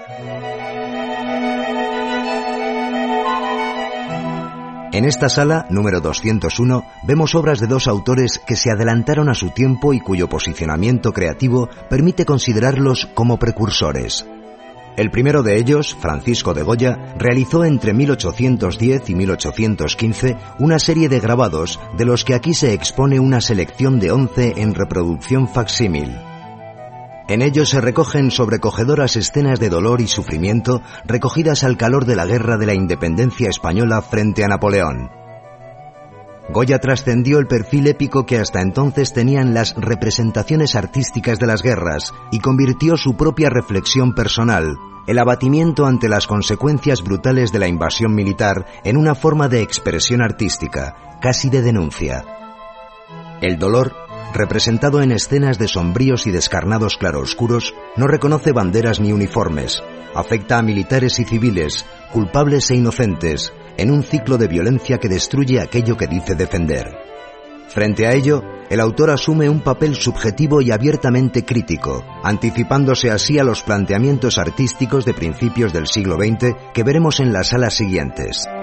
En esta sala, número 201, vemos obras de dos autores que se adelantaron a su tiempo y cuyo posicionamiento creativo permite considerarlos como precursores. El primero de ellos, Francisco de Goya, realizó entre 1810 y 1815 una serie de grabados de los que aquí se expone una selección de 11 en reproducción facsímil. En ellos se recogen sobrecogedoras escenas de dolor y sufrimiento recogidas al calor de la Guerra de la Independencia española frente a Napoleón. Goya trascendió el perfil épico que hasta entonces tenían las representaciones artísticas de las guerras y convirtió su propia reflexión personal, el abatimiento ante las consecuencias brutales de la invasión militar, en una forma de expresión artística, casi de denuncia. El dolor, representado en escenas de sombríos y descarnados claroscuros, no reconoce banderas ni uniformes, afecta a militares y civiles, culpables e inocentes, en un ciclo de violencia que destruye aquello que dice defender. Frente a ello, el autor asume un papel subjetivo y abiertamente crítico, anticipándose así a los planteamientos artísticos de principios del siglo XX que veremos en las salas siguientes.